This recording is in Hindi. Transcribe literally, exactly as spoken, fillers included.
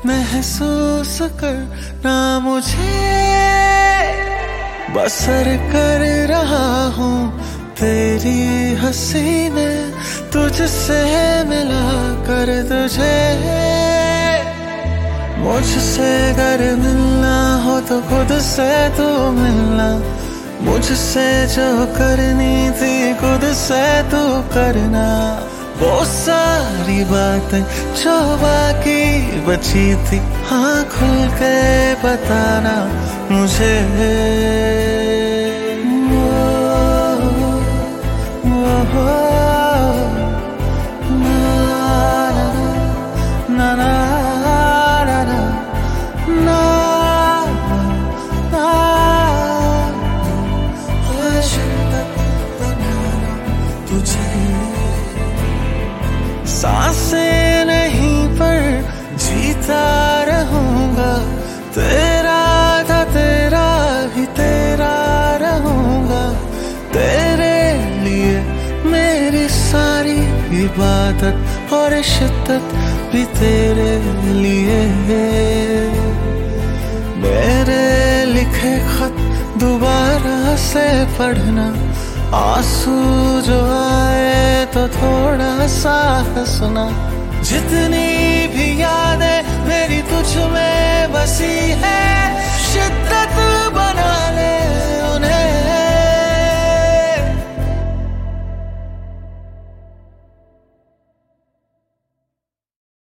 महसूस करना मुझे, बसर कर रहा हूँ तेरी हंसी में, तुझसे मिला कर तुझे। मुझसे अगर मिलना हो तो खुद से तू मिलना, मुझसे जो करनी थी खुद से तू करना। वो सारी बातें जो बाकी बची थी, हाँ खुल के बताना मुझे। वो, वो, वो, ना, ना, ना, ना, ना, ना, तुझे सांसें नहीं पर जीता रहूंगा, तेरा था तेरा ही तेरा रहूंगा। तेरे लिए मेरी सारी इबादत और शिद्दत भी तेरे लिए। मेरे लिखे खत दोबारा से पढ़ना, आंसू जो आए तो थोड़ा सा हंसना। जितनी भी यादें मेरी तुझ में बसी है,